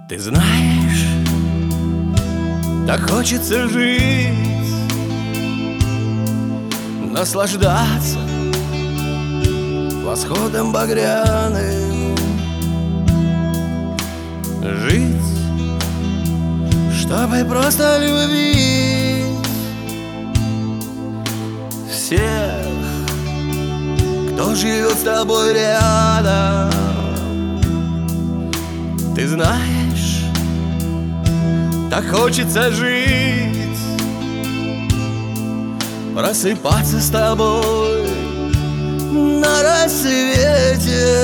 Ты знаешь, так хочется жить, наслаждаться восходом багряным, жить, чтобы просто любить всех, кто живет с тобой рядом. Ты знаешь, так хочется жить, просыпаться с тобой на рассвете,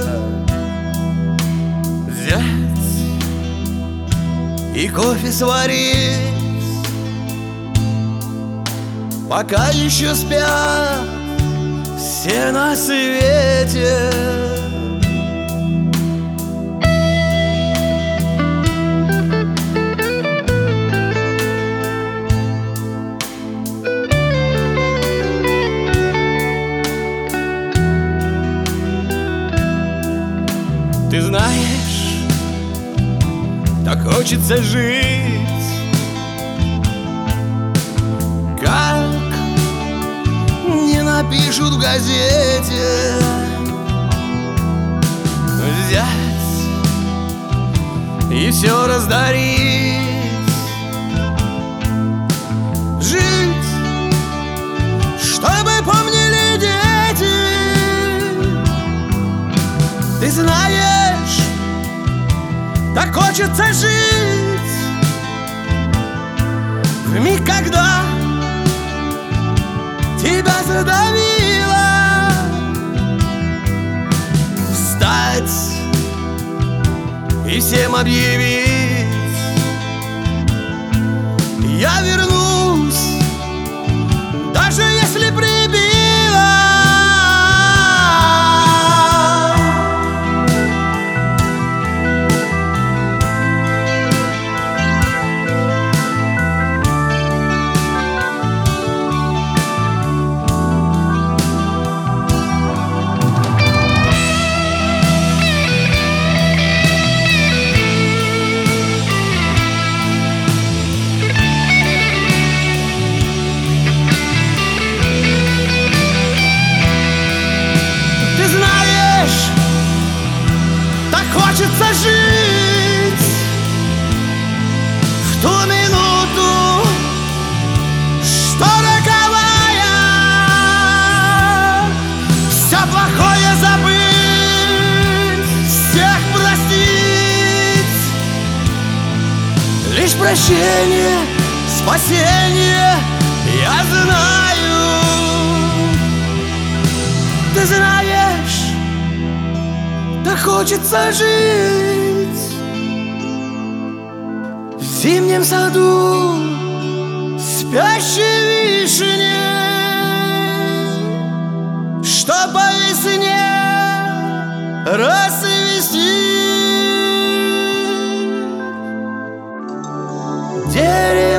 взять и кофе сварить, пока еще спят все на свете. Ты знаешь, так хочется жить, как не напишут в газете, взять и все раздарить, жить, чтобы помнили дети. Ты знаешь, так хочется жить в миг, когда тебя задавило, встать и всем объявить: я вернусь, даже если прибило. Хочется жить в ту минуту, что роковая, все плохое забыть, всех простить. Лишь прощение, спасение, я знаю. Ты знаешь, так хочется жить в зимнем саду спящей вишни, что по весне расцвести.